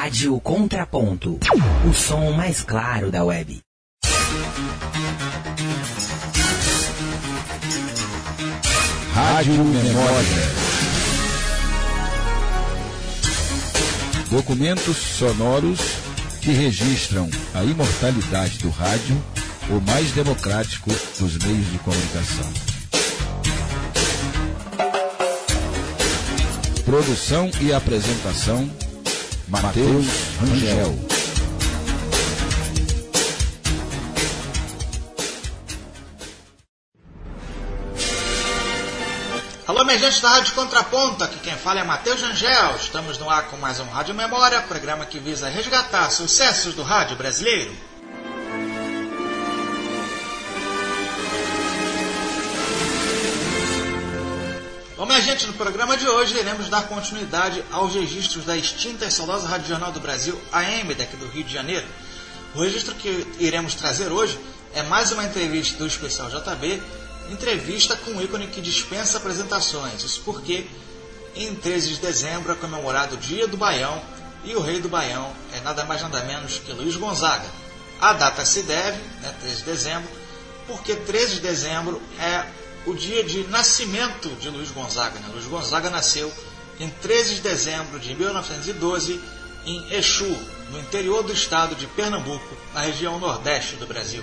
Rádio Contraponto, o som mais claro da web. Rádio Memória. Documentos sonoros que registram a imortalidade do rádio, o mais democrático dos meios de comunicação. Produção e apresentação, Matheus Rangel. Alô, minha gente da Rádio Contraponto, aqui quem fala é Matheus Rangel. Estamos no ar com mais um Rádio Memória, programa que visa resgatar sucessos do rádio brasileiro. Bom, minha gente, no programa de hoje iremos dar continuidade aos registros da extinta e saudosa Rádio Jornal do Brasil, AM, daqui do Rio de Janeiro. O registro que iremos trazer hoje é mais uma entrevista do especial JB, entrevista com um ícone que dispensa apresentações. Isso porque em 13 de dezembro é comemorado o Dia do Baião e o rei do Baião é nada mais nada menos que Luiz Gonzaga. A data se deve, 13 de dezembro, porque 13 de dezembro é o dia de nascimento de Luiz Gonzaga. Luiz Gonzaga nasceu em 13 de dezembro de 1912 em Exu, no interior do estado de Pernambuco, na região nordeste do Brasil.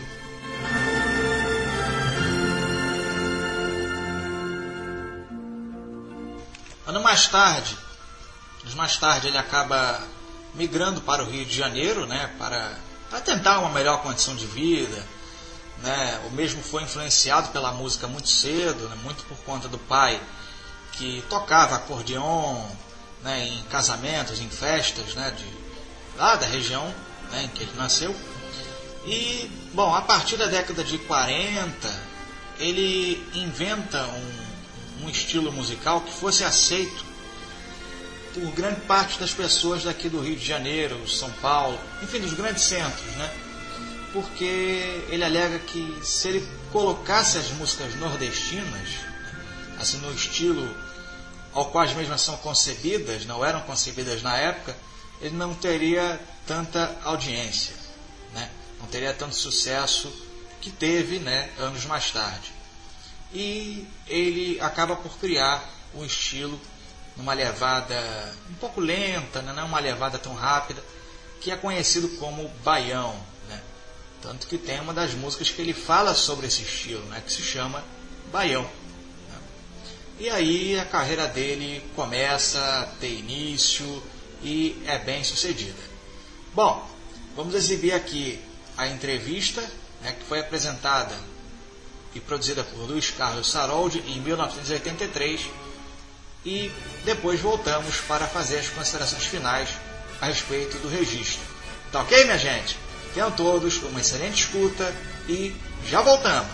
Anos mais tarde ele acaba migrando para o Rio de Janeiro, para tentar uma melhor condição de vida. O mesmo foi influenciado pela música muito cedo, muito por conta do pai, que tocava acordeon em casamentos, em festas lá da região em que ele nasceu. E, bom, a partir da década de 40, ele inventa um estilo musical que fosse aceito por grande parte das pessoas daqui do Rio de Janeiro, São Paulo, enfim, dos grandes centros, porque ele alega que se ele colocasse as músicas nordestinas, assim, no estilo ao qual as mesmas são concebidas, não eram concebidas na época, ele não teria tanta audiência, não teria tanto sucesso que teve anos mais tarde. E ele acaba por criar um estilo numa levada um pouco lenta, não uma levada tão rápida, que é conhecido como baião. Tanto que tem uma das músicas que ele fala sobre esse estilo, que se chama Baião. E aí a carreira dele começa a ter início e é bem sucedida. Bom, vamos exibir aqui a entrevista que foi apresentada e produzida por Luiz Carlos Saroldi em 1983, e depois voltamos para fazer as considerações finais a respeito do registro. Tá ok, minha gente? Tenham todos uma excelente escuta e já voltamos.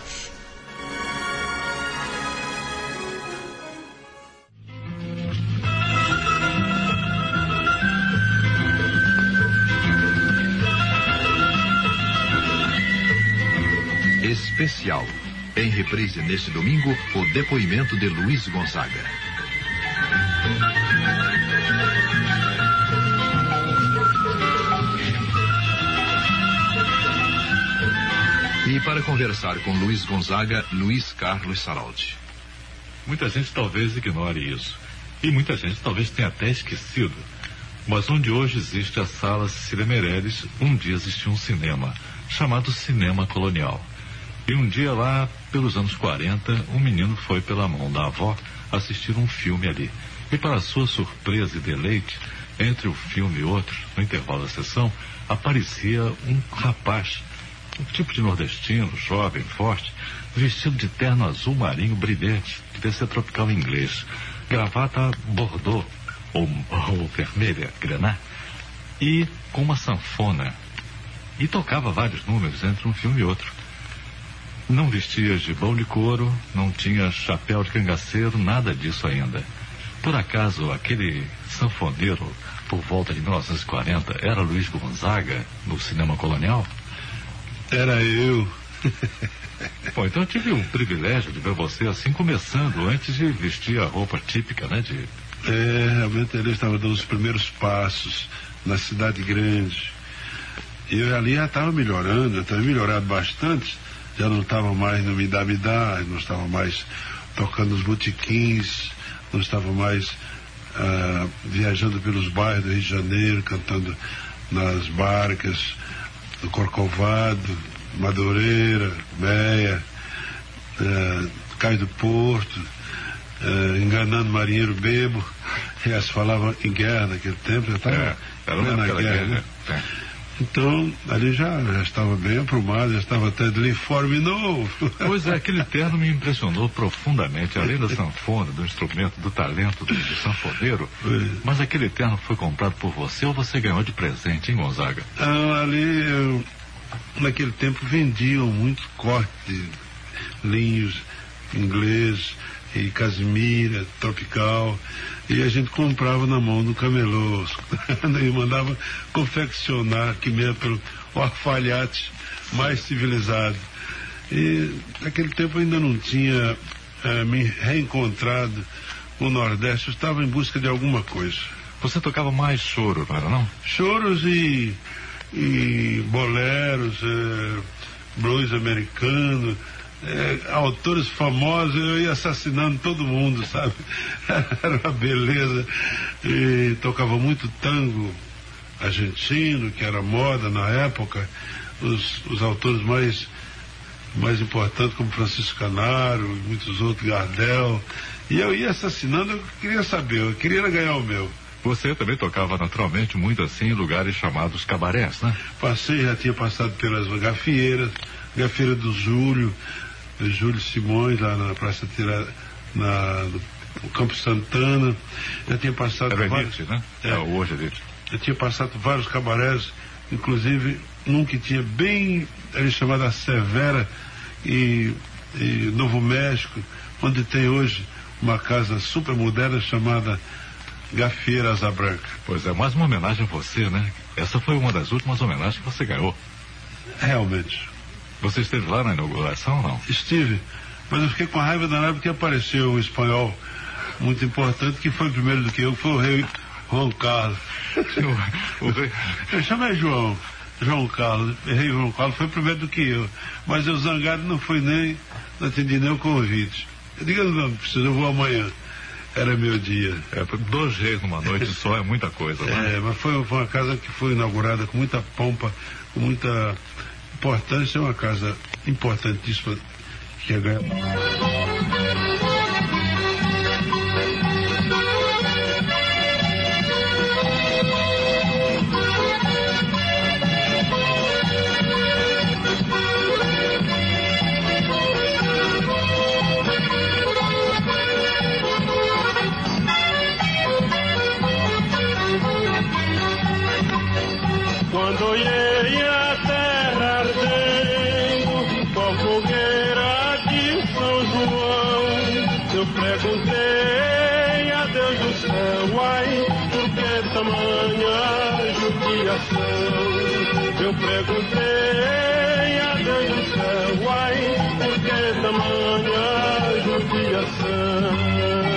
Especial. Em reprise neste domingo, o depoimento de Luiz Gonzaga. E para conversar com Luiz Gonzaga, Luiz Carlos Saroldi. Muita gente talvez ignore isso. E muita gente talvez tenha até esquecido. Mas onde hoje existe a Sala Cecília Meirelles, um dia existia um cinema, chamado Cinema Colonial. E um dia lá, pelos anos 40, um menino foi pela mão da avó assistir um filme ali. E para sua surpresa e deleite, entre um filme e outro, no intervalo da sessão, aparecia um rapaz, um tipo de nordestino, jovem, forte, vestido de terno azul marinho brilhante, que devia ser tropical inglês, gravata bordô, ou vermelha, grená, e com uma sanfona. E tocava vários números entre um filme e outro. Não vestia gibão de couro, não tinha chapéu de cangaceiro, nada disso ainda. Por acaso, aquele sanfoneiro, por volta de 1940, era Luiz Gonzaga, no Cinema Colonial? Era eu. Bom, então eu tive o privilégio de ver você assim começando, antes de vestir a roupa típica, Realmente ele estava dando os primeiros passos na cidade grande. E eu ali já estava melhorando, já estava melhorado bastante, já não estava mais no Me Dá, não estava mais tocando nos botequins, não estava mais viajando pelos bairros do Rio de Janeiro, cantando nas barcas do Corcovado, Madureira, Meia, Cais do Porto, enganando marinheiro bebo. Já se falava em guerra naquele tempo, já estava na guerra, né? Então, ali já estava bem aprumado, já estava até de uniforme novo. Pois é, aquele terno me impressionou profundamente, além da sanfona, do instrumento, do talento do sanfoneiro. Mas aquele terno foi comprado por você ou você ganhou de presente, hein, Gonzaga? Ali, naquele tempo, vendiam muito corte, linhos ingleses, e casimira, tropical, e a gente comprava na mão do camelô e mandava confeccionar aqui mesmo pelo alfaiate mais civilizado. E naquele tempo ainda não tinha me reencontrado no Nordeste, eu estava em busca de alguma coisa. Você tocava mais choro, não era não? Choros e boleros, blues americano, autores famosos, eu ia assassinando todo mundo, sabe? Era uma beleza. E tocava muito tango argentino, que era moda na época, os autores mais importantes como Francisco Canaro e muitos outros, Gardel, e eu ia assassinando. Eu queria saber, eu queria ganhar o meu. Você também tocava naturalmente muito assim em lugares chamados cabarés, né? Passei, já tinha passado pelas gafieiras, Gafieira do Júlio Simões, lá na Praça no Campo Santana. Já tinha passado vários, né? Hoje é já tinha passado vários cabarés, inclusive num que tinha bem ali chamado A Severa e Novo México, onde tem hoje uma casa super moderna chamada Gafieira Asa Branca. Pois é, mais uma homenagem a você, né? Essa foi uma das últimas homenagens que você ganhou. Realmente. Você esteve lá na inauguração ou não? Estive, mas eu fiquei com raiva danada porque apareceu um espanhol muito importante que foi primeiro do que eu, foi o rei Juan Carlos. O rei... Eu chamei João Carlos, o rei João Carlos foi primeiro do que eu, mas eu zangado não atendi nem o convite. Eu digo, não precisa, eu vou amanhã. Era meu dia. 2 reis numa noite só é muita coisa, né? Mas foi uma casa que foi inaugurada com muita pompa, com muita importância, é uma casa importantíssima que é ganha. Quando olhei a terra ardendo com a fogueira de São João, eu perguntei a Deus do céu, ai, por que tamanha judiação? Eu perguntei a Deus do céu, ai, por que tamanha judiação?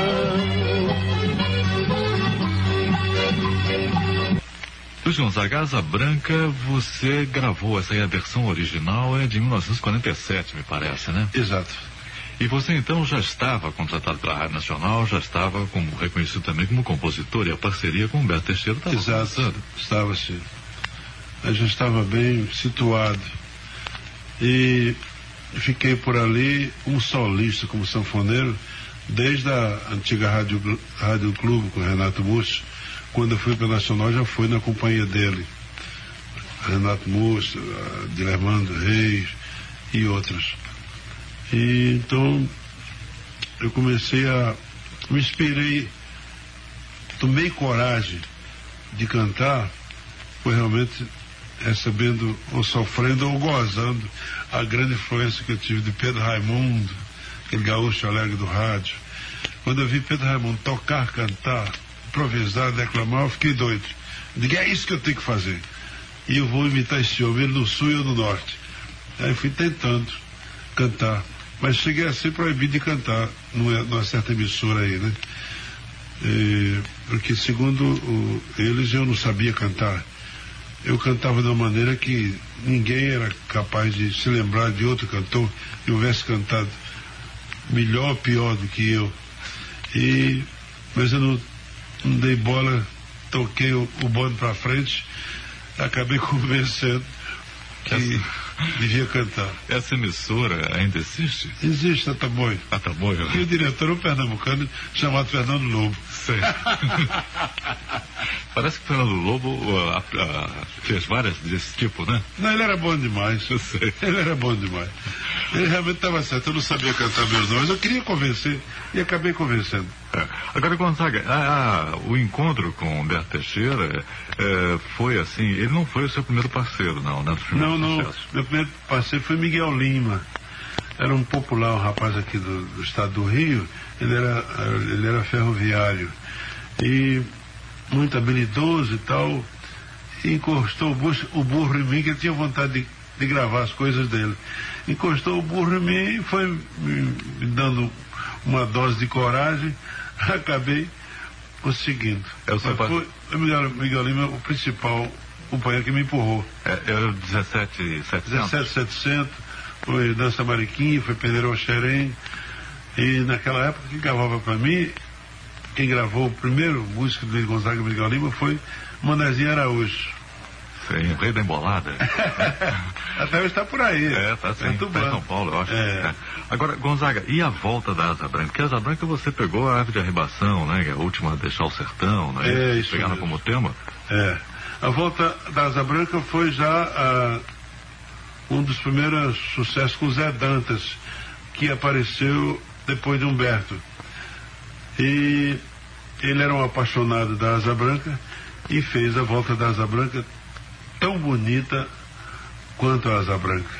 Luiz Gonzaga, Asa Branca, você gravou essa aí, a versão original é de 1947, me parece, né? Exato. E você então já estava contratado pela Rádio Nacional, já estava como reconhecido também como compositor, e a parceria com o Humberto Teixeira estava Exato, estava sim. Eu já estava bem situado. E fiquei por ali um solista como sanfoneiro, desde a antiga Rádio Clube com Renato Múcio. Quando eu fui para a Nacional, já fui na companhia dele. Renato Múcio, Dilermando Reis e outros. E então eu comecei me inspirei, tomei coragem de cantar, foi realmente recebendo ou sofrendo ou gozando a grande influência que eu tive de Pedro Raimundo, aquele gaúcho alegre do rádio. Quando eu vi Pedro Raimundo tocar, cantar, improvisar, declamar, eu fiquei doido. Eu digo, é isso que eu tenho que fazer. E eu vou imitar esse homem, ele no sul e eu no norte. Aí fui tentando cantar, mas cheguei a ser proibido de cantar numa certa emissora aí, né? Porque segundo eles eu não sabia cantar. Eu cantava de uma maneira que ninguém era capaz de se lembrar de outro cantor que houvesse cantado melhor ou pior do que eu. Mas eu não dei bola, toquei o bonde para frente, acabei convencendo que devia cantar. Essa emissora ainda existe? Existe, a Tamoio. A Tamoio, né? E o diretor é um pernambucano chamado Fernando Lobo. Sei. Parece que o Fernando Lobo fez várias desse tipo, né? Não, ele era bom demais. Eu sei. Ele era bom demais. Ele realmente estava certo. Eu não sabia cantar meus nomes. Eu queria convencer e acabei convencendo. Agora, Gonzaga, o encontro com o Humberto Teixeira foi assim, ele não foi o seu primeiro parceiro, não, né? Não. Meu primeiro parceiro foi Miguel Lima. Era um popular, um rapaz aqui do estado do Rio. Ele era ferroviário e muito habilidoso e tal. E encostou o burro em mim, que ele tinha vontade de gravar as coisas dele. Encostou o burro em mim e foi me dando uma dose de coragem. Acabei conseguindo. Foi Miguel Lima o principal companheiro que me empurrou. Era o 17,700? 17,700, foi Dança Mariquinha, foi Peneirão Xerém. E naquela época quem gravava para mim, quem gravou o primeiro músico do Luiz Gonzaga e Miguel Lima foi Manezinho Araújo. Sim, o rei da embolada. Até hoje está por aí. Tá sim, tá em São Paulo, eu acho. Agora, Gonzaga, e a volta da Asa Branca? Porque a Asa Branca você pegou a ave de arribação, né? Que é a última a deixar o sertão, né? Isso pegaram como tema. A volta da Asa Branca foi já um dos primeiros sucessos com o Zé Dantas, que apareceu depois de Humberto. E ele era um apaixonado da Asa Branca e fez a volta da Asa Branca tão bonita quanto a Asa Branca.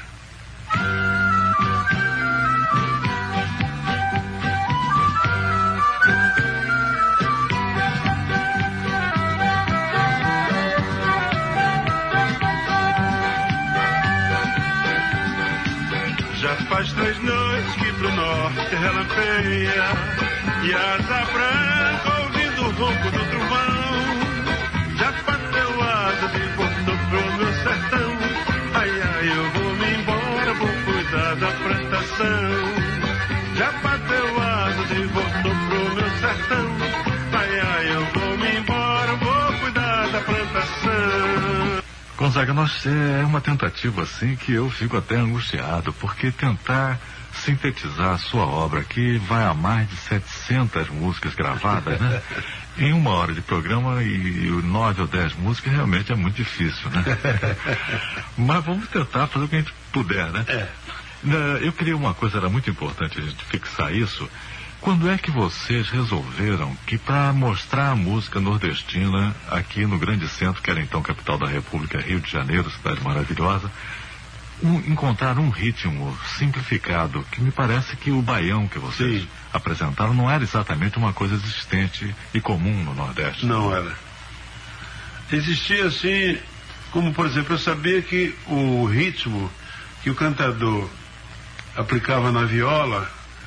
Já faz 3 noites que pro norte relampeia e a Asa Branca ouvindo o ronco do trovão já bateu asa de volta pro meu sertão. Ai, ai, eu vou me embora, vou cuidar da plantação. Já bateu asa de volta pro meu sertão. Ai, ai, eu vou me embora, vou cuidar da plantação. Gonzaga, é uma tentativa assim que eu fico até angustiado, porque tentar sintetizar a sua obra, que vai a mais de 700 músicas gravadas, né? Em 1 hora de programa e 9 ou 10 músicas realmente é muito difícil, né? Mas vamos tentar fazer o que a gente puder, né? Eu queria uma coisa, era muito importante a gente fixar isso. Quando é que vocês resolveram que para mostrar a música nordestina aqui no grande centro, que era então capital da República, Rio de Janeiro, cidade maravilhosa, encontrar um ritmo simplificado, que me parece que o baião que vocês apresentaram não era exatamente uma coisa existente e comum no Nordeste? Não era. Existia assim, como por exemplo, eu sabia que o ritmo que o cantador aplicava na viola,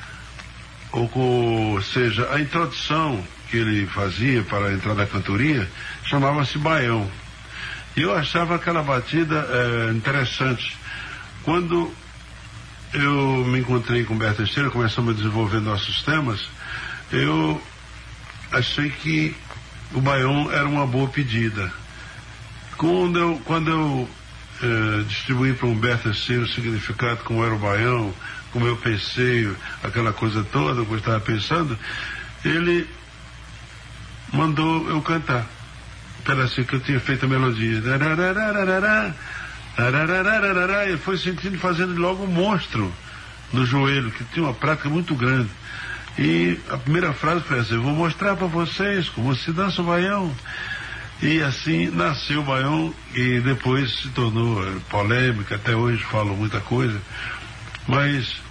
ou seja, a introdução que ele fazia para entrar na cantoria, chamava-se baião. E eu achava aquela batida interessante. Quando eu me encontrei com o Humberto Teixeira, começamos a desenvolver nossos temas, eu achei que o baião era uma boa pedida. Quando eu distribuí para o Humberto Teixeira o significado, como era o baião, como eu pensei, aquela coisa toda, o que eu estava pensando, ele mandou eu cantar um pedacinho que eu tinha feito a melodia. Ele foi sentindo, fazendo logo um monstro no joelho, que tinha uma prática muito grande. E a primeira frase foi assim: vou mostrar para vocês como se dança o baião. E assim nasceu o baião, e depois se tornou polêmica, até hoje falo muita coisa, mas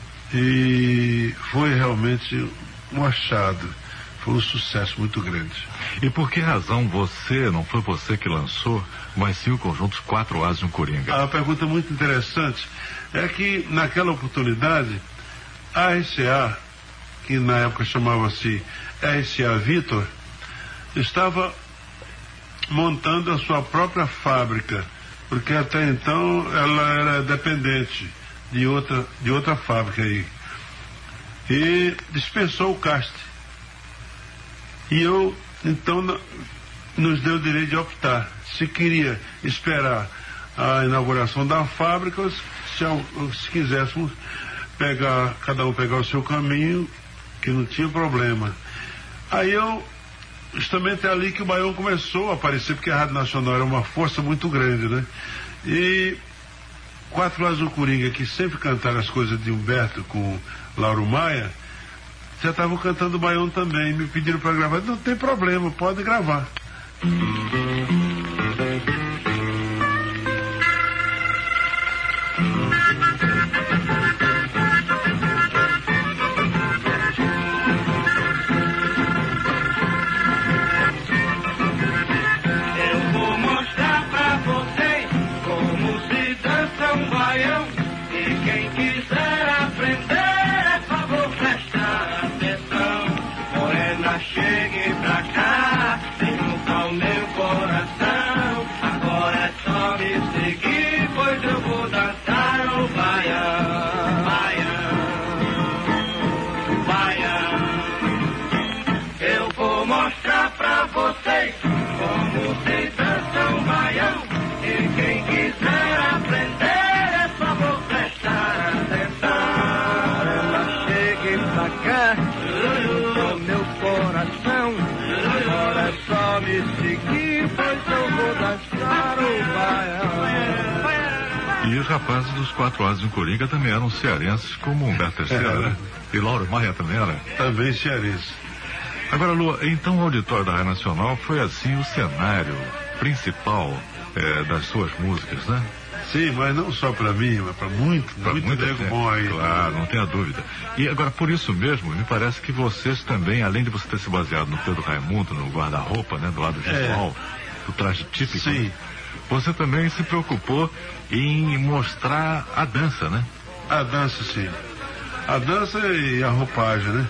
foi realmente um achado, foi um sucesso muito grande. E por que razão não foi você que lançou, mas sim o conjunto 4 Asas de um Coringa? A pergunta muito interessante é que naquela oportunidade a RCA que na época chamava-se RCA Victor, estava montando a sua própria fábrica, porque até então ela era dependente de outra fábrica aí. E dispensou o Cast. E eu, então, nos deu o direito de optar se queria esperar a inauguração da fábrica ou se quiséssemos cada um pegar o seu caminho, que não tinha problema. Aí justamente é ali que o Baião começou a aparecer, porque a Rádio Nacional era uma força muito grande, né? E Quatro Azul Coringa, que sempre cantaram as coisas de Humberto com Lauro Maia, já estavam cantando o Baião também. Me pediram para gravar. Não tem problema, pode gravar. E os rapazes dos Quatro Asas em Coringa também eram cearenses, como Humberto Teixeira, né? E Lauro Maia também era? Também cearense. Agora, Lu, então o auditório da Rádio Nacional foi assim o cenário principal das suas músicas, né? Sim, mas não só para mim, mas para muito nego bom aí. Claro, não tenha dúvida. E agora, por isso mesmo, me parece que vocês também, além de você ter se baseado no Pedro Raimundo, no guarda-roupa, né, do lado visual, do traje típico, sim, você também se preocupou em mostrar a dança, né? A dança, sim. A dança e a roupagem, né?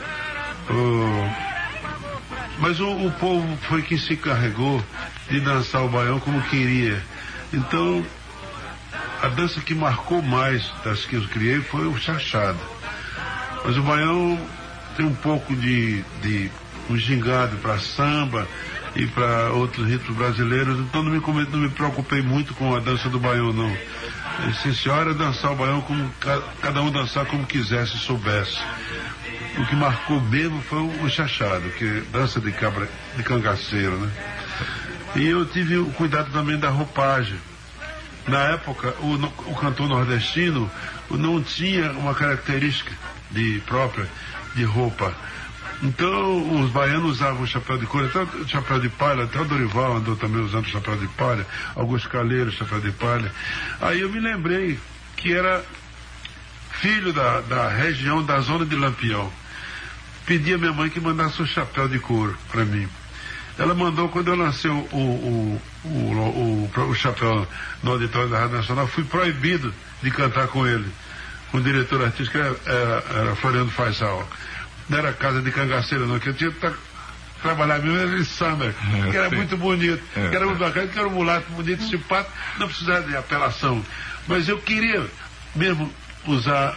Mas o povo foi quem se encarregou de dançar o Baião como queria. Então, a dança que marcou mais das que eu criei foi o chachado. Mas o Baião tem um pouco de um gingado para samba e para outros ritmos brasileiros, então não me preocupei muito com a dança do Baião, não. O essencial era dançar o Baião como cada um dançar como quisesse e soubesse. O que marcou mesmo foi o chachado, que é dança de cangaceiro, né? E eu tive o cuidado também da roupagem. Na época, o cantor nordestino não tinha uma característica própria de roupa. Então, os baianos usavam chapéu de couro, até o chapéu de palha, até o Dorival andou também usando chapéu de palha, Augusto Calheiro, chapéu de palha. Aí eu me lembrei que era filho da região, da zona de Lampião. Pedi a minha mãe que mandasse um chapéu de couro para mim. Ela mandou, quando eu lancei o chapéu no auditório da Rádio Nacional, fui proibido de cantar com ele. O diretor artístico era Floriano Faisal. Não era casa de cangaceiro, não, que eu tinha que trabalhar mesmo, era de samba, que era muito bonito, que era muito bacana, que era um mulato bonito, simpático, não precisava de apelação. Mas eu queria mesmo usar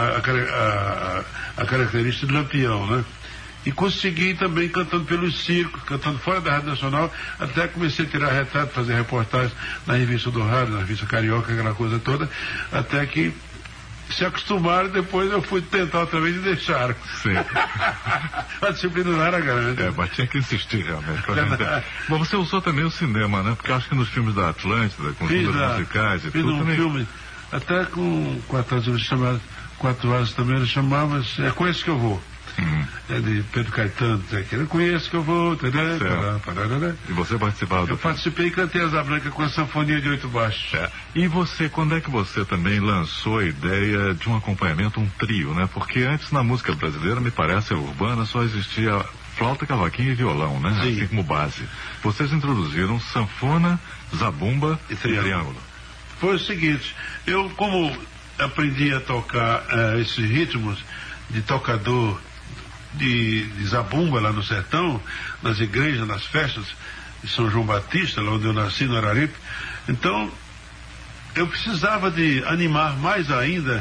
a característica de Lampião, né? E consegui também cantando pelos circos, cantando fora da Rádio Nacional, até comecei a tirar retrato, fazer reportagem na revista do rádio, na revista Carioca, aquela coisa toda, até que se acostumaram, depois eu fui tentar outra vez e deixaram. Sim. A disciplina não era grande. Mas tinha que insistir realmente. Bom, você usou também o cinema, né? Porque acho que nos filmes da Atlântida, com os musicais e tudo também. Filme, até com 4 horas chamado 4 horas também ele chamava, é com esse que eu vou. É de Pedro Caetano, eu conheço que eu vou. E você participava? Eu participei e cantei Asa Branca com a Sanfonia de 8 baixos. E você, quando é que você também lançou a ideia de um acompanhamento, um trio, né? Porque antes na música brasileira, me parece, urbana, só existia flauta, cavaquinho e violão, né? Sim. Assim como base. Vocês introduziram sanfona, zabumba e triângulo. Foi o seguinte, eu como aprendi a tocar esses ritmos de tocador de zabumba lá no sertão, nas igrejas, nas festas de São João Batista, lá onde eu nasci, no Araripe. Então, eu precisava de animar mais ainda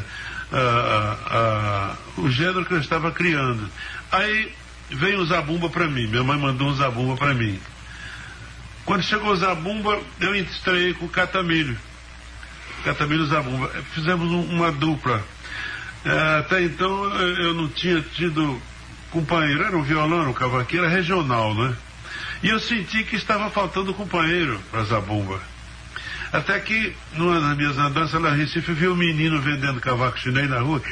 o gênero que eu estava criando. Aí veio o zabumba para mim, minha mãe mandou um zabumba para mim. Quando chegou o zabumba, eu estreiei com o Catamilho Zabumba. Fizemos uma dupla. Até então eu não tinha tido companheiro, era um violão, era um cavaquinho, era regional, né? E eu senti que estava faltando companheiro para Zabumba. Até que, numa das minhas andanças lá em Recife, eu vi um menino vendendo cavaco chinês na rua.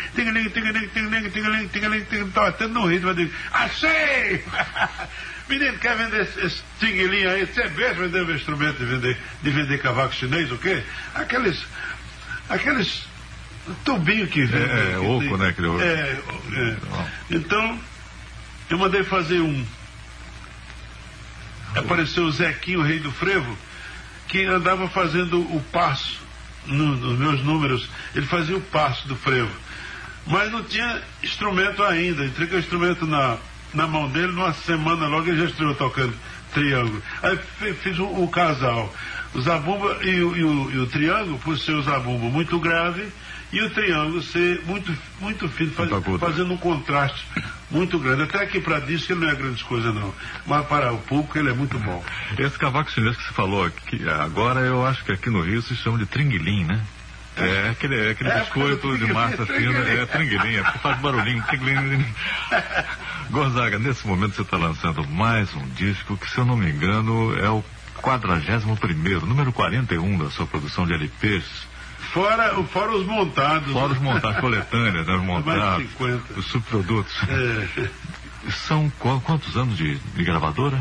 Estava até no ritmo, eu digo, achei! Menino, quer vender esse tinguelinho aí? Você é besta vender um instrumento de vender cavaco chinês, o quê? Aqueles tubinhos que vende. Oco, né? Então, eu mandei fazer um. Apareceu o Zequinho, o rei do frevo, que andava fazendo o passo nos meus números. Ele fazia o passo do frevo, mas não tinha instrumento ainda. Entreguei o instrumento na mão dele, numa semana logo ele já estreou tocando triângulo. Aí fiz o casal, o zabumba e o triângulo, por ser o zabumba muito grave e o triângulo ser muito fino, fazendo um contraste muito grande. Até aqui para disco ele não é grande coisa não, mas para o público ele é muito bom. Esse cavaco chinês que você falou aqui, agora eu acho que aqui no Rio se chama de tringuilim, né? É aquele biscoito de massa fina, tringuilim, porque faz barulhinho, tringuilim. Gonzaga, nesse momento você está lançando mais um disco que, se eu não me engano, é o 41º, número 41 da sua produção de LPs. Fora os montados. Fora os montados, coletâneas, né, os montados, os subprodutos. São quantos anos de gravadora?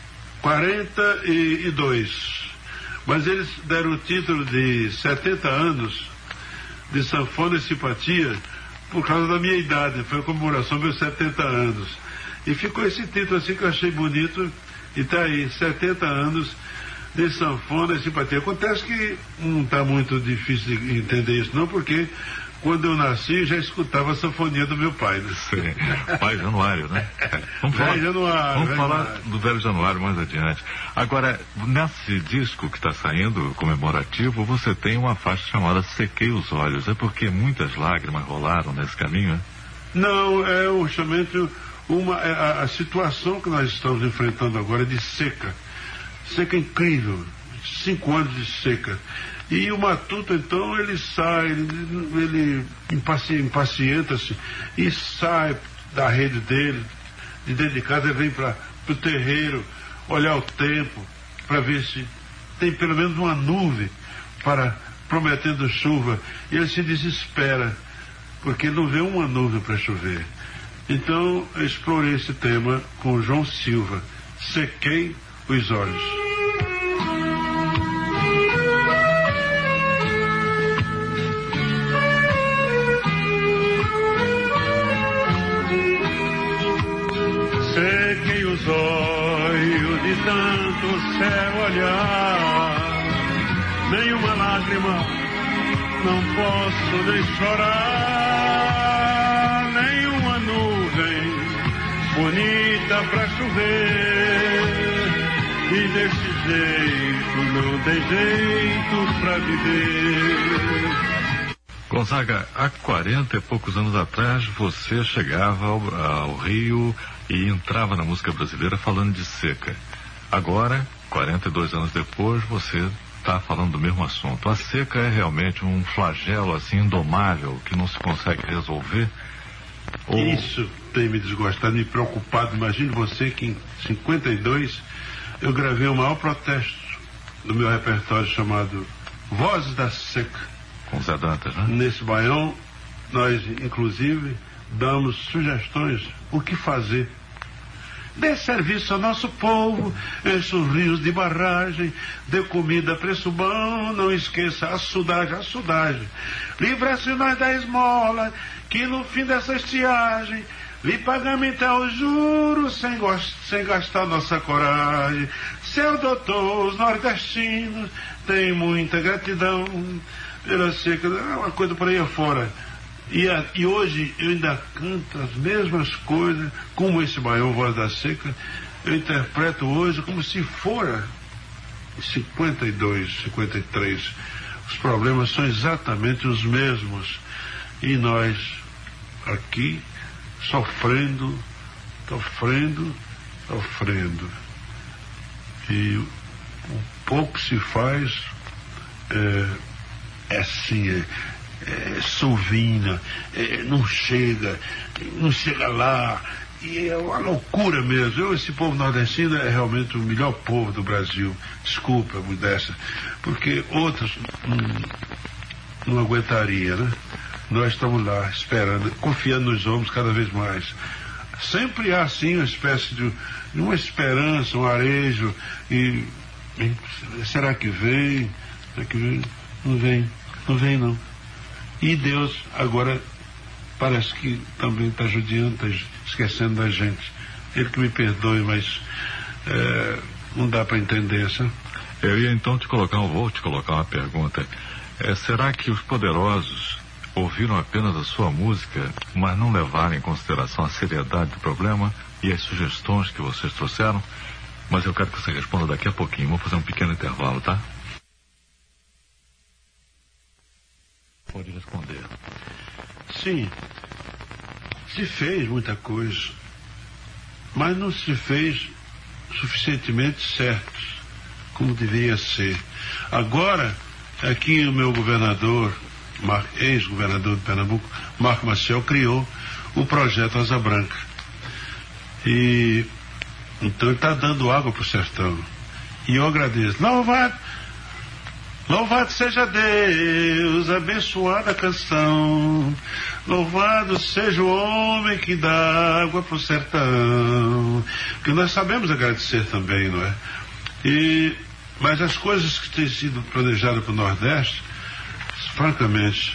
42. Mas eles deram o título de 70 anos de sanfona e simpatia por causa da minha idade. Foi a comemoração dos meus 70 anos. E ficou esse título assim que eu achei bonito. E tá aí, 70 anos de sanfona e simpatia. Acontece que não está muito difícil de entender isso não, porque quando eu nasci já escutava a sanfonia do meu pai, né? Sim, Pai Januário, né? Vamos falar do Velho Januário mais adiante. Agora, nesse disco que está saindo, comemorativo, você tem uma faixa chamada Sequei os Olhos. É porque muitas lágrimas rolaram nesse caminho, né? Não, é o chamamento, a situação que nós estamos enfrentando agora é de seca. Seca incrível, 5 anos de seca. E o Matuto, então, ele sai, ele impacienta-se e sai da rede dele, de dentro de casa, ele vem para o terreiro, olhar o tempo, para ver se tem pelo menos uma nuvem prometendo chuva. E ele se desespera, porque não vê uma nuvem para chover. Então, eu explorei esse tema com o João Silva, Sequei os Olhos. Sequei os olhos de tanto céu olhar, nenhuma lágrima, não posso nem chorar, nenhuma nuvem bonita pra chover, e desse jeito não tem jeito pra viver. Gonzaga, há 40 e poucos anos atrás você chegava ao Rio e entrava na música brasileira falando de seca. Agora, 42 anos depois, você está falando do mesmo assunto. A seca é realmente um flagelo assim indomável que não se consegue resolver? Isso tem me desgostado, me preocupado. Imagine você que em 52 eu gravei o maior protesto do meu repertório chamado Vozes da Seca. Com Zé Dantas, né? Nesse baião, nós, inclusive, damos sugestões o que fazer. Dê serviço ao nosso povo, enche os rios de barragem, dê comida a preço bom, não esqueça a sudagem. Livra-se nós da esmola, que no fim dessa estiagem, lhe pagamos então os juros, sem gastar nossa coragem. Seu doutor, os nordestinos têm muita gratidão pela seca, uma coisa por aí afora. E hoje eu ainda canto as mesmas coisas, como esse Baião Voz da Seca, eu interpreto hoje como se fora 52, 53. Os problemas são exatamente os mesmos. E nós aqui sofrendo. E o pouco que se faz sovina, não chega lá, e é uma loucura mesmo. Esse povo nordestino é realmente o melhor povo do Brasil, desculpa a modéstia, porque outros não aguentaria, né? Nós estamos lá esperando, confiando nos homens cada vez mais. Sempre há assim uma espécie de uma esperança, um arejo, e será que vem? Não vem não. E Deus agora parece que também está judiando, está esquecendo da gente. Ele que me perdoe, mas não dá para entender, sabe? Eu ia então vou te colocar uma pergunta. Será que os poderosos ouviram apenas a sua música, mas não levaram em consideração a seriedade do problema e as sugestões que vocês trouxeram? Mas eu quero que você responda daqui a pouquinho. Vou fazer um pequeno intervalo, tá? Pode responder. Sim, se fez muita coisa, mas não se fez suficientemente certo, como deveria ser. Agora, aqui o meu governador, ex-governador de Pernambuco, Marco Maciel, criou o projeto Asa Branca. E então ele está dando água para o sertão. E eu agradeço. Louvado seja Deus, abençoada a canção. Louvado seja o homem que dá água para o sertão. Porque nós sabemos agradecer também, não é? Mas as coisas que têm sido planejadas para o Nordeste, francamente,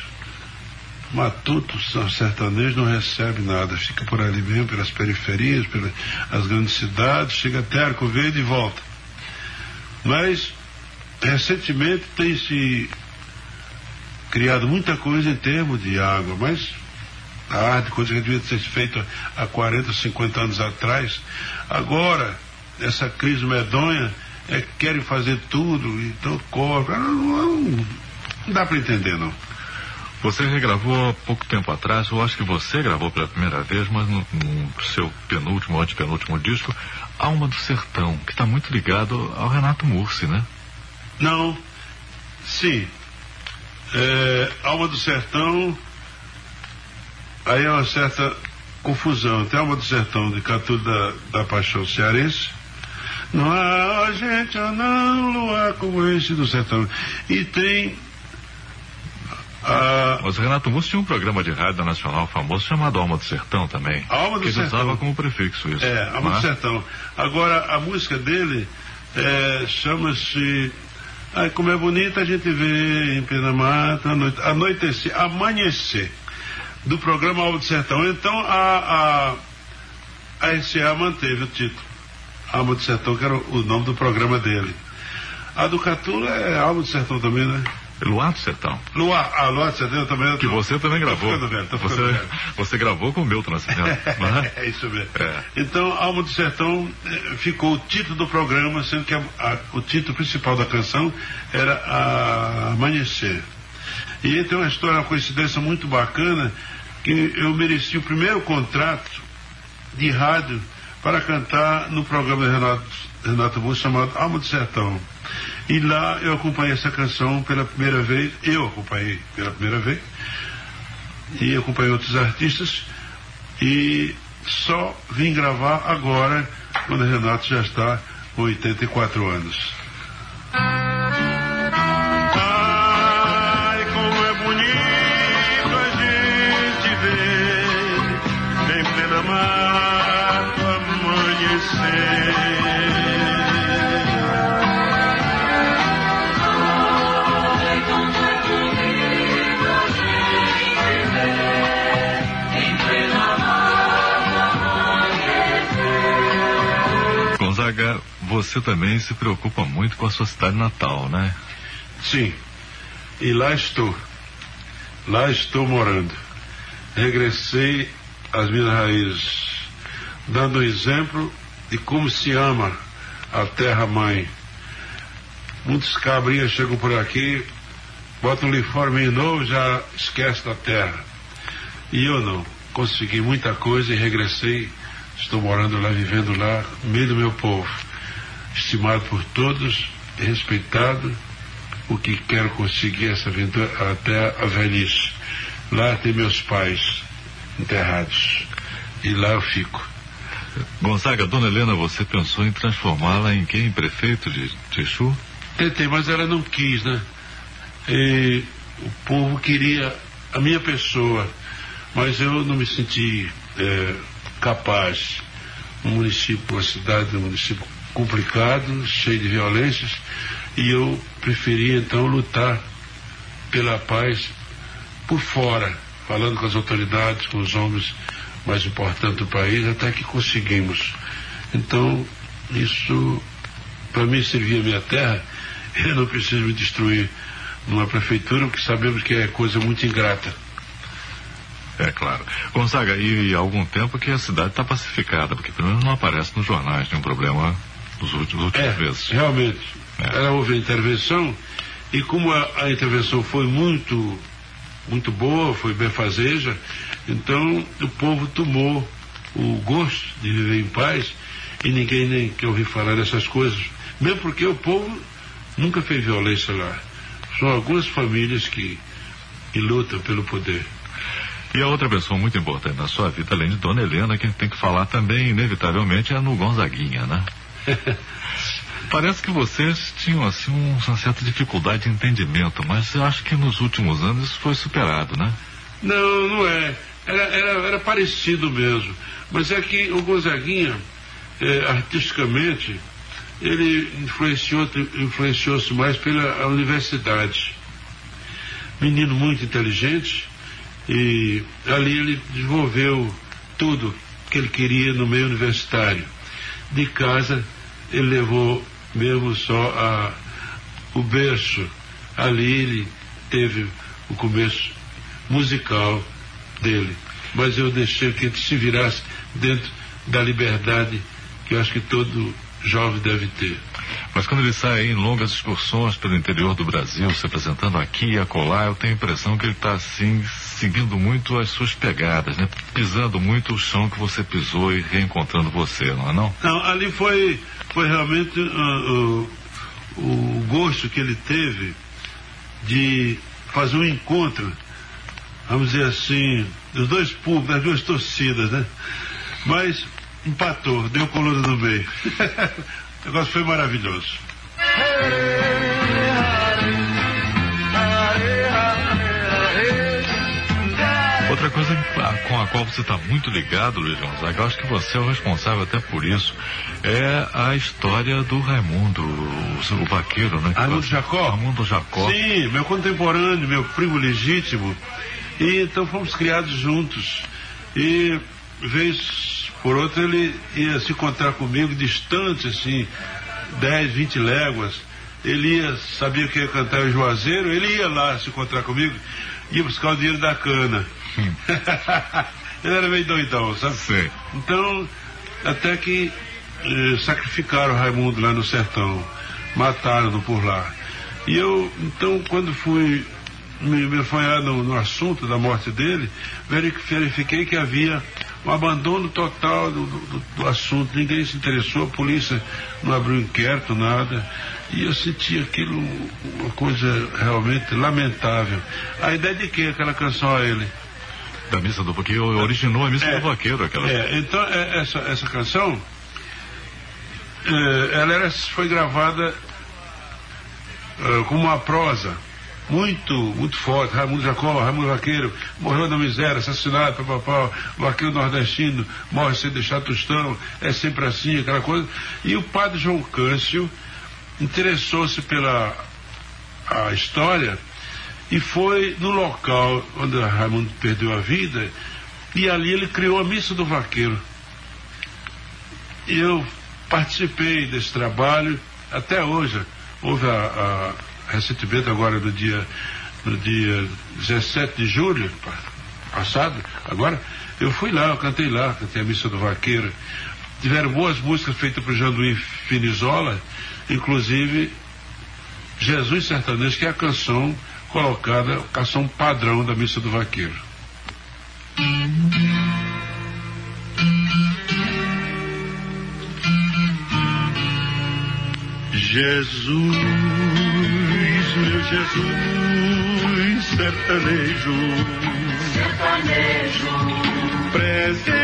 matuto sertanejo não recebe nada, fica por ali mesmo, pelas periferias, pelas grandes cidades, chega até Arco Verde e volta. Mas recentemente tem se criado muita coisa em termos de água, mas coisa que devia ter sido feita há 40, 50 anos atrás. Agora, essa crise medonha, querem fazer tudo, então corre. Não dá para entender, não. Você regravou há pouco tempo atrás, eu acho que você gravou pela primeira vez, mas no seu penúltimo ou antepenúltimo disco, Alma do Sertão, que está muito ligado ao Renato Mursi, né? Não, sim. Alma do Sertão, aí é uma certa confusão. Tem Alma do Sertão de Catu da Paixão Cearense. Não há gente, não, luar como esse do sertão. E tem Mas o Renato Mursi tinha um programa de rádio nacional famoso chamado Alma do Sertão também. Alma do Sertão. Ele usava como prefixo isso. Alma do Sertão. Agora, a música dele chama-se como é bonita a gente vê em plena mata, amanhecer, do programa Alma do Sertão. Então, a RCA manteve o título. Alma do Sertão, que era o nome do programa dele. A do Catu é Alma do Sertão também, né? Luar do Sertão. Luar do Sertão também. Que você também gravou. Tô ficando velho. Você gravou com o Milton Nascimento. É isso mesmo. Então, Alma do Sertão ficou o título do programa, sendo que o título principal da canção era Amanhecer. E tem uma história, uma coincidência muito bacana, que eu mereci o primeiro contrato de rádio para cantar no programa de Renato Mursi chamado Alma do Sertão. E lá eu acompanhei essa canção pela primeira vez, e acompanhei outros artistas, e só vim gravar agora, quando o Renato já está com 84 anos. Ai, como é bonito a gente ver em plena mata amanhecer. Gonzaga, você também se preocupa muito com a sua cidade natal, né? Sim, e lá estou morando. regressei às minhas raízes, dando exemplo de como se ama a terra-mãe. Muitos cabrinhas chegam por aqui, botam um uniforme novo, já esquece da terra. E eu não. Consegui muita coisa e regressei. Estou morando lá, vivendo lá, no meio do meu povo. Estimado por todos, respeitado. O que quero conseguir essa aventura até a velhice. Lá tem meus pais enterrados. E lá eu fico. Gonzaga, Dona Helena, você pensou em transformá-la em quem? Prefeito de Exu? Tentei, mas ela não quis, né? E o povo queria a minha pessoa, mas eu não me senti capaz. Um município, uma cidade, um município complicado, cheio de violências, e eu preferi então lutar pela paz por fora, falando com as autoridades, com os homens mais importantes do país, até que conseguimos. Então, isso, para mim, servia a minha terra. Eu não preciso me destruir numa prefeitura, porque sabemos que é coisa muito ingrata. É claro. Gonzaga, e há algum tempo que a cidade está pacificada, porque pelo menos não aparece nos jornais nenhum problema nos últimos vezes. Realmente. Ela houve a intervenção, e como a intervenção foi muito boa, foi benfazeja, então o povo tomou o gosto de viver em paz, e ninguém nem quer ouvir falar dessas coisas, mesmo porque o povo nunca fez violência lá. São algumas famílias que lutam pelo poder. E a outra pessoa muito importante na sua vida, além de Dona Helena, que a gente tem que falar também, inevitavelmente, é no Gonzaguinha, né? Parece que vocês tinham, assim, uma certa dificuldade de entendimento, mas eu acho que nos últimos anos isso foi superado, né? Não é. Era parecido mesmo. Mas é que o Gonzaguinha, artisticamente, ele influenciou-se mais pela universidade. Menino muito inteligente, e ali ele desenvolveu tudo que ele queria no meio universitário. De casa, ele levou mesmo só o berço. Ali ele teve o começo musical dele. Mas eu deixei que ele se virasse dentro da liberdade que eu acho que todo jovem deve ter. Mas quando ele sai em longas excursões pelo interior do Brasil, se apresentando aqui e acolá, eu tenho a impressão que ele está assim, seguindo muito as suas pegadas, né? Pisando muito o chão que você pisou e reencontrando você, não é não? Não, ali foi realmente o gosto que ele teve de fazer um encontro, vamos dizer assim, dos dois públicos, das duas torcidas, né? Mas empatou, deu coluna no meio. O negócio foi maravilhoso. Outra coisa com a qual você está muito ligado, Luiz Gonzaga, eu acho que você é o responsável até por isso, é a história do Raimundo, o vaqueiro, né? Raimundo Jacó? Raimundo Jacó. Sim, meu contemporâneo, meu primo legítimo. E então fomos criados juntos. E vez por outra ele ia se encontrar comigo distante, assim, 10, 20 léguas. Ele sabia que ia cantar o Juazeiro, ele ia lá se encontrar comigo, ia buscar o dinheiro da cana. Ele era meio doidão, sabe? Sim. Então, até que sacrificaram o Raimundo lá no sertão, mataram-no por lá. E eu, então, quando fui me afanhar no assunto da morte dele, verifiquei que havia um abandono total do assunto. Ninguém se interessou, a polícia não abriu inquérito, nada. E eu senti aquilo uma coisa realmente lamentável. A ideia de que aquela canção a ele? Da missa do vaqueiro, originou a missa do vaqueiro, aquela. Então essa canção, ela foi gravada com uma prosa muito forte. Raimundo Jacó, Raimundo Vaqueiro, morreu na miséria, assassinado, papapá, vaqueiro nordestino, morre sem deixar tostão, é sempre assim, aquela coisa. E o padre João Câncio interessou-se pela a história e foi no local onde Raimundo perdeu a vida, e ali ele criou a Missa do Vaqueiro. E eu participei desse trabalho até hoje. Houve recentemente, agora no dia 17 de julho, passado, agora, eu fui lá, eu cantei a Missa do Vaqueiro. Tiveram boas músicas feitas por Janduí Finizola, inclusive Jesus Sertanejo, que é a canção colocada, a canção padrão da Missa do Vaqueiro. Jesus, meu Jesus, sertanejo, presença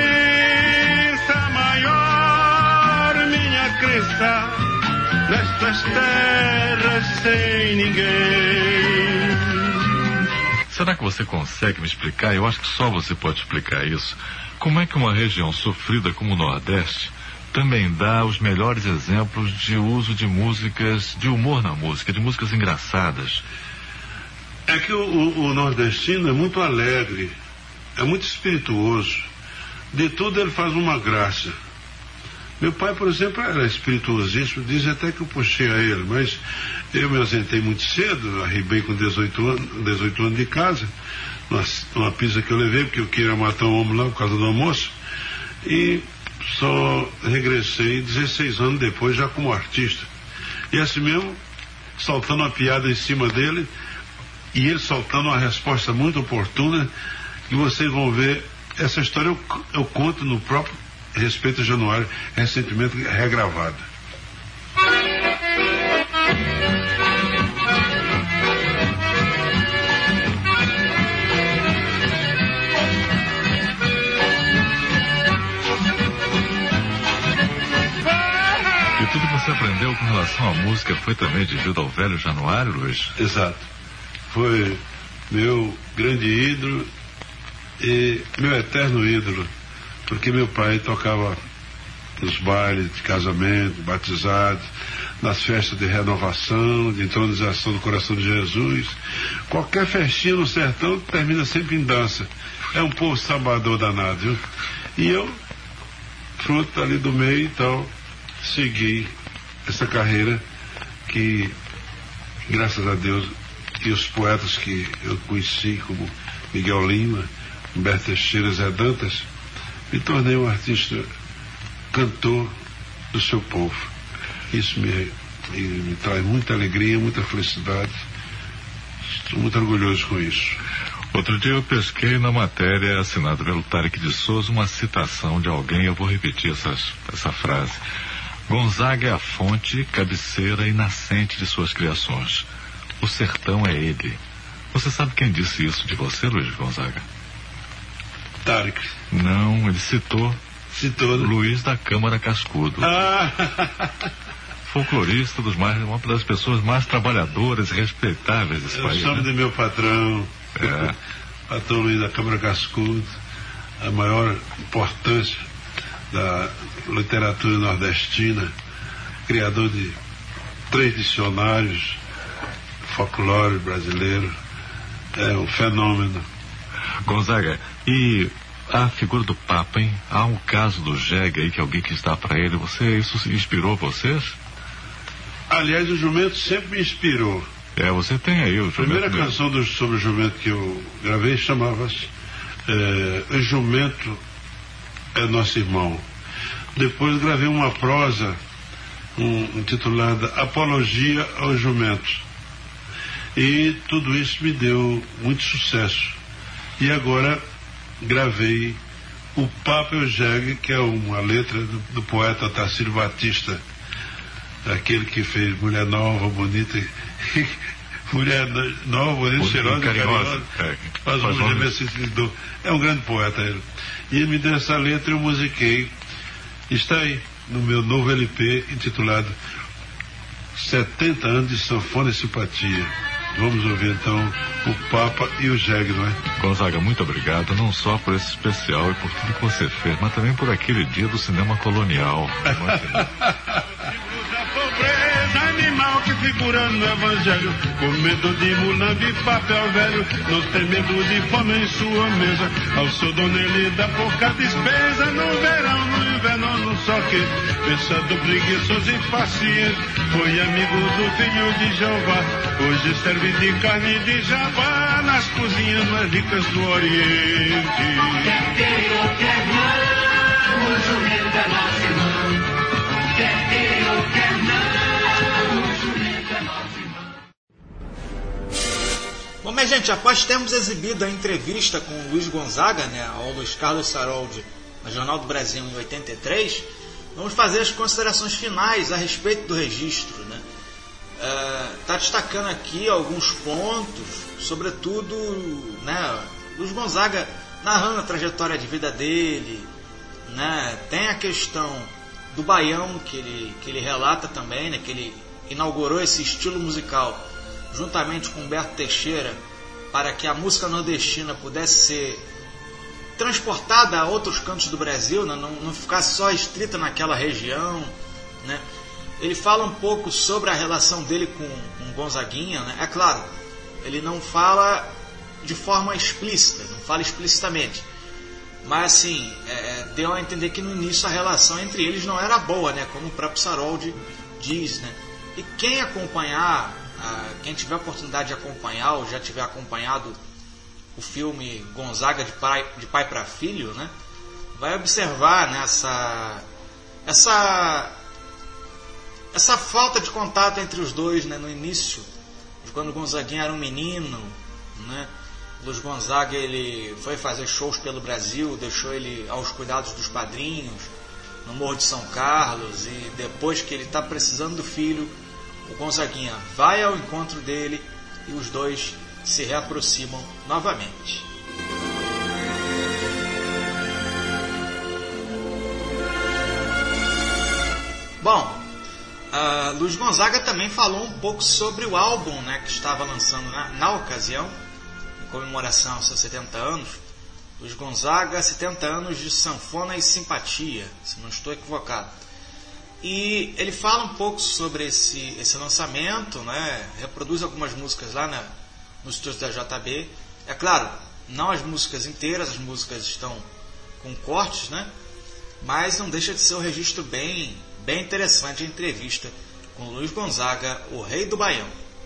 maior, minha crença, nestas terras sem ninguém. Será que você consegue me explicar? Eu acho que só você pode explicar isso. Como é que uma região sofrida como o Nordeste também dá os melhores exemplos de uso de músicas, de humor na música, de músicas engraçadas? É que o nordestino é muito alegre, é muito espirituoso. De tudo ele faz uma graça. Meu pai, por exemplo, era espirituosíssimo, diz até que eu puxei a ele, mas eu me ausentei muito cedo, arribei com 18 anos de casa, numa pizza que eu levei, porque eu queria matar um homem lá por causa do almoço, e só regressei 16 anos depois, já como artista. E assim mesmo, soltando uma piada em cima dele, e ele soltando uma resposta muito oportuna, e vocês vão ver, essa história eu conto no próprio Respeito a Januário, recentemente regravada. Tudo que você aprendeu com relação à música foi também devido ao velho Januário, Luiz? Exato. Foi meu grande ídolo e meu eterno ídolo, porque meu pai tocava nos bailes de casamento, batizados, nas festas de renovação, de entronização do coração de Jesus. Qualquer festinha no sertão termina sempre em dança. É um povo sabador danado, viu? E eu, fruto ali do meio, então, segui essa carreira que, graças a Deus, e os poetas que eu conheci, como Miguel Lima, Humberto Teixeira, Zé Dantas, me tornei um artista cantor do seu povo. Isso me traz muita alegria, muita felicidade. Estou muito orgulhoso com isso. Outro dia eu pesquei na matéria assinada pelo Tarek de Souza uma citação de alguém, eu vou repetir essa frase. Gonzaga é a fonte, cabeceira e nascente de suas criações. O sertão é ele. Você sabe quem disse isso de você, Luiz Gonzaga? Tarek. Não, ele citou né? Luiz da Câmara Cascudo. Folclorista uma das pessoas mais trabalhadoras e respeitáveis desse país. Eu chamo de meu patrão. É. Patrão Luiz da Câmara Cascudo, a maior importância da literatura nordestina, criador de 3 dicionários, folclore brasileiro, é um fenômeno. Gonzaga, e a figura do Papa, hein? Há um caso do Jegue aí que alguém quis dar para ele, isso inspirou vocês? Aliás, o Jumento sempre me inspirou. Você tem aí o Jumento. A primeira canção sobre o Jumento que eu gravei chamava-se O Jumento é Nosso Irmão. Depois gravei uma prosa intitulada Apologia ao Jumento. E tudo isso me deu muito sucesso. E agora gravei O Papa e o Jegue, que é uma letra do poeta Tarsílio Batista, aquele que fez Mulher Nova, Bonita, Mulher Nova, Bonita, Cheirosa, Carinhosa. Faz um mulher. É um grande poeta ele. E ele me deu essa letra e eu musiquei. Está aí no meu novo LP intitulado 70 anos de sanfona e simpatia. Vamos ouvir então o Papa e o Jegue, não é? Gonzaga, muito obrigado, não só por esse especial e por tudo que você fez, mas também por aquele dia do cinema colonial. A pobreza animal rock figurando no evangelho, com medo de mulambo e papel velho, não tem medo de fome em sua mesa. Ao seu dono ele dá pouca despesa, no verão, no inverno, no sol quente, pensador preguiçoso e impaciente, foi amigo do filho de Jeová, hoje serve de carne de jabá nas cozinhas mais ricas do Oriente. Quer queira ou quer não, o jumento é nosso irmão. Quer queira ou quer não, o jumento é nosso irmão. Bom, minha gente, após termos exibido a entrevista com o Luiz Gonzaga, né, ao Luiz Carlos Saroldi, na Jornal do Brasil em 83, vamos fazer as considerações finais a respeito do registro, né? Tá destacando aqui alguns pontos, sobretudo, né, Luiz Gonzaga narrando a trajetória de vida dele, né? Tem a questão do baião que ele relata também, né, que ele inaugurou esse estilo musical juntamente com Humberto Teixeira para que a música nordestina pudesse ser transportada a outros cantos do Brasil, né, não ficasse só estrita naquela região, né? Ele fala um pouco sobre a relação dele com Gonzaguinha, né? É claro, ele não fala de forma explícita, não fala explicitamente, mas assim, deu a entender que no início a relação entre eles não era boa, né? Como o próprio Saroldi diz, né? E quem acompanhar, quem tiver a oportunidade de acompanhar ou já tiver acompanhado o filme Gonzaga de pai para filho, né, vai observar, né, essa falta de contato entre os dois, né, no início, quando Gonzaguinha era um menino, né, Luiz Gonzaga ele foi fazer shows pelo Brasil, deixou ele aos cuidados dos padrinhos no Morro de São Carlos, e depois que ele está precisando do filho, o Gonzaguinha vai ao encontro dele e os dois se reaproximam novamente. Bom, Luiz Gonzaga também falou um pouco sobre o álbum, né, que estava lançando na ocasião, em comemoração aos seus 70 anos. Luiz Gonzaga, 70 anos de sanfona e simpatia, se não estou equivocado. E ele fala um pouco sobre esse lançamento, né, reproduz algumas músicas lá nos estúdios da JB. É claro, não as músicas inteiras, as músicas estão com cortes, né? Mas não deixa de ser um registro bem interessante a entrevista com Luiz Gonzaga, o Rei do Baião.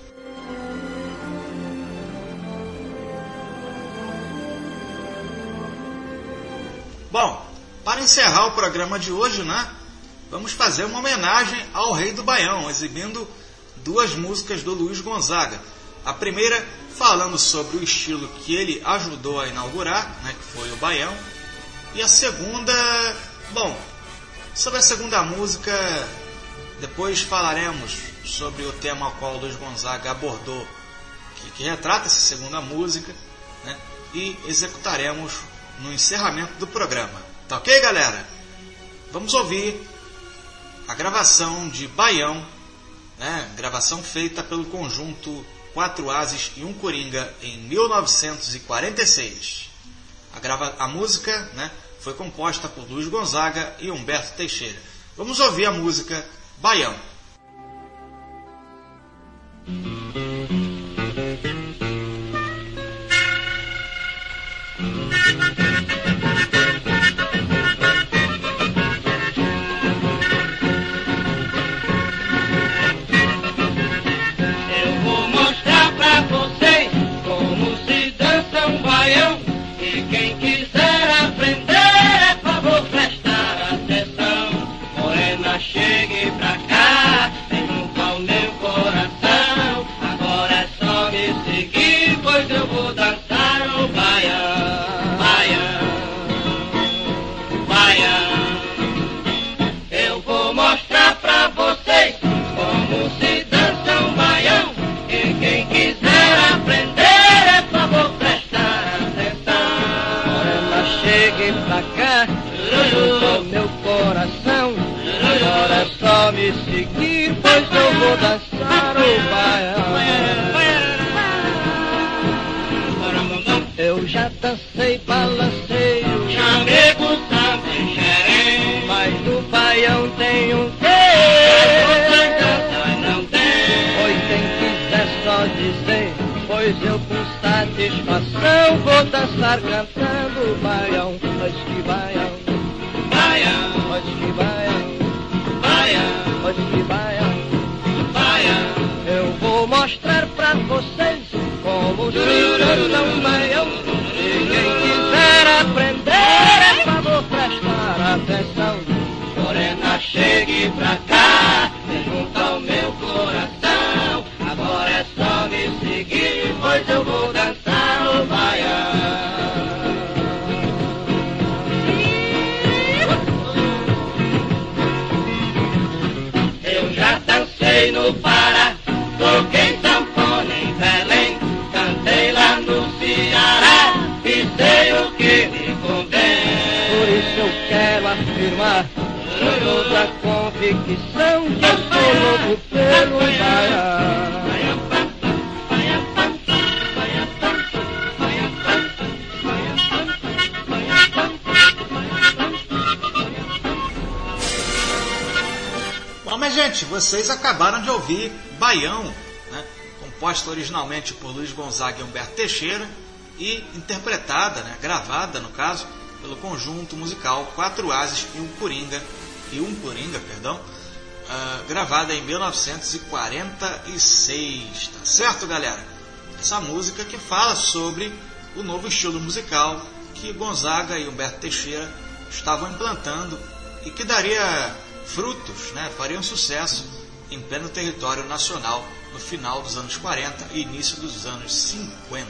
Bom, para encerrar o programa de hoje, né, vamos fazer uma homenagem ao Rei do Baião, exibindo duas músicas do Luiz Gonzaga. A primeira falando sobre o estilo que ele ajudou a inaugurar, né, que foi o baião. E a segunda, bom, sobre a segunda música, depois falaremos sobre o tema ao qual o Luiz Gonzaga abordou, que retrata essa segunda música, né, e executaremos no encerramento do programa. Tá ok, galera? Vamos ouvir a gravação de Baião, né, gravação feita pelo conjunto Quatro Ases e um Coringa em 1946. A música, né, foi composta por Luiz Gonzaga e Humberto Teixeira. Vamos ouvir a música Baião. Quem quiser aprender, é favor prestar atenção. Morena, chegue pra cá, vem junto ao meu coração. Agora é só me seguir, pois eu vou dançar o baião. Baião, baião. Eu vou mostrar pra vocês como se dança um baião. E quem quiser aprender, é favor prestar atenção. Chegue pra cá, junto ao meu coração. Agora é só me seguir, pois eu vou dançar o baião. Eu já dancei, balanceio, chamego, samba e xerém, mas no baião tem um quê? Você dança e não tem. pois eu com satisfação vou dançar cantando baião, mas que baião, baião, mas que baião, baião, mas que baião, baião. Eu vou mostrar pra vocês como se dança um baião. E quem quiser aprender é favor prestar atenção. Morena, chegue pra cá, se junta ao meu coração. Agora é só me seguir, pois eu vou dançar o baião. Eu já dancei no Pará, toquei sanfona em Belém, cantei lá no Ceará e sei o que me convém. Por isso eu quero afirmar com toda convicção que eu sou louco pelo baião. Bom, mas gente, vocês acabaram de ouvir Baião, né, composta originalmente por Luiz Gonzaga e Humberto Teixeira e interpretada, né, gravada no caso, pelo conjunto musical Quatro Ases e um Coringa, gravada em 1946, tá certo, galera? Essa música que fala sobre o novo estilo musical que Gonzaga e Humberto Teixeira estavam implantando e que daria frutos, né, fariam sucesso em pleno território nacional no final dos anos 40 e início dos anos 50.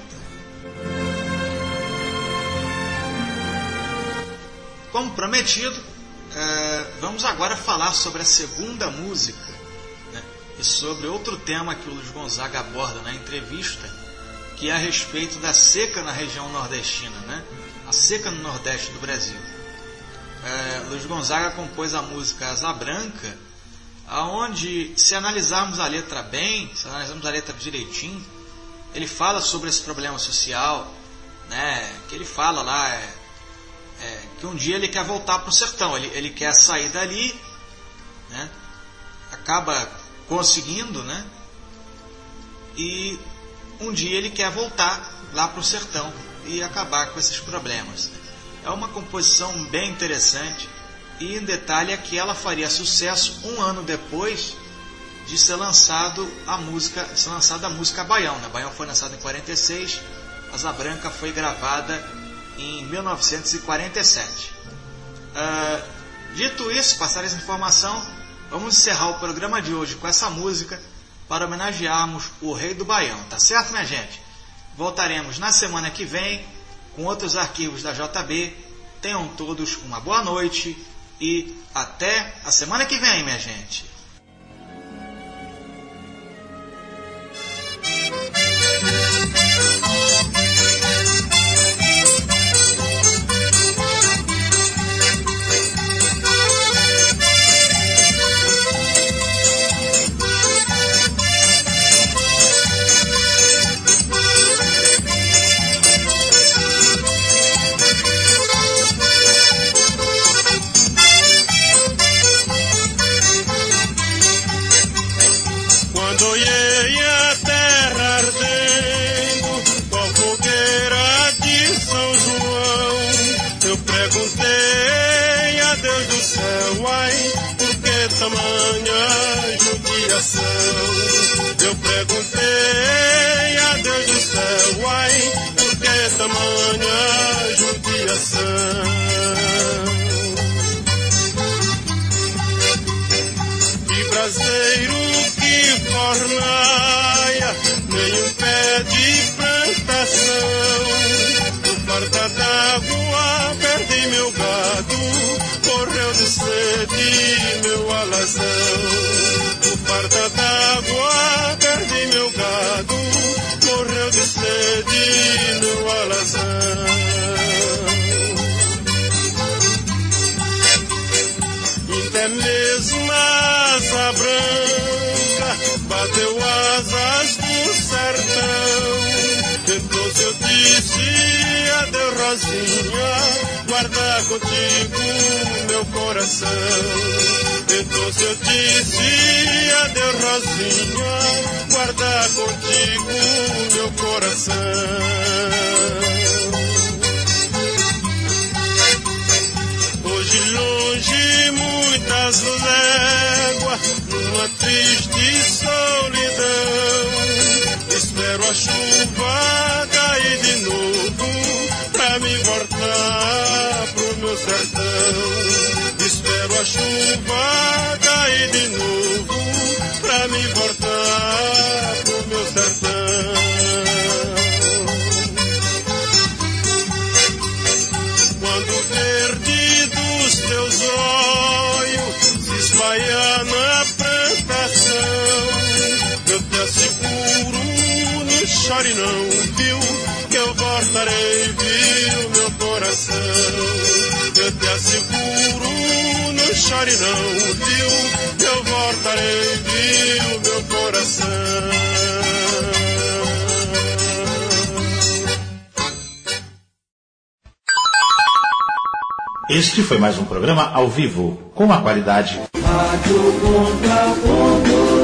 Como prometido, vamos agora falar sobre a segunda música, né, e sobre outro tema que o Luiz Gonzaga aborda na entrevista, que é a respeito da seca na região nordestina, né, a seca no Nordeste do Brasil. Luiz Gonzaga compôs a música Asa Branca, aonde, se analisarmos a letra bem, se analisarmos a letra direitinho, ele fala sobre esse problema social, né, que ele fala lá, que um dia ele quer voltar para o sertão, ele quer sair dali, né, acaba conseguindo, né, e um dia ele quer voltar lá para o sertão e acabar com esses problemas. É uma composição bem interessante e, em detalhe, é que ela faria sucesso um ano depois de ser lançada a música Baião, né? Baião foi lançado em 46, Asa Branca foi gravada em 1947. Dito isso, passar essa informação, vamos encerrar o programa de hoje com essa música para homenagearmos o Rei do Baião, tá certo, minha gente? Voltaremos na semana que vem com outros arquivos da JB. Tenham todos uma boa noite e até a semana que vem, minha gente. Tamanha judiação. Eu perguntei a Deus do céu, ai, por que tamanha judiação? Que braseiro que fornaia, nenhum pé de plantação. No farda d'água perdi meu gado, morreu de sede meu alazão. No farda d'água perdi meu gado, morreu de sede meu alazão. Até mesmo a asa branca bateu asas do sertão. Então se eu disse adeus, Rosinha, guarda contigo meu coração. Então se eu disse adeus, Rosinha, guardar contigo meu coração. Hoje longe muitas léguas, numa triste solidão, espero a chuva cair de novo pra me voltar pro meu sertão. Espero a chuva cair de novo pra me voltar pro meu sertão. Quando o verde dos teus olhos se espalhar na plantação, eu te asseguro, não chore não, viu, que eu voltarei, viu, meu coração. Eu te asseguro, não chore não, viu, que eu voltarei, viu, meu coração. Este foi mais um programa ao vivo, com a qualidade Rádio Contraponto.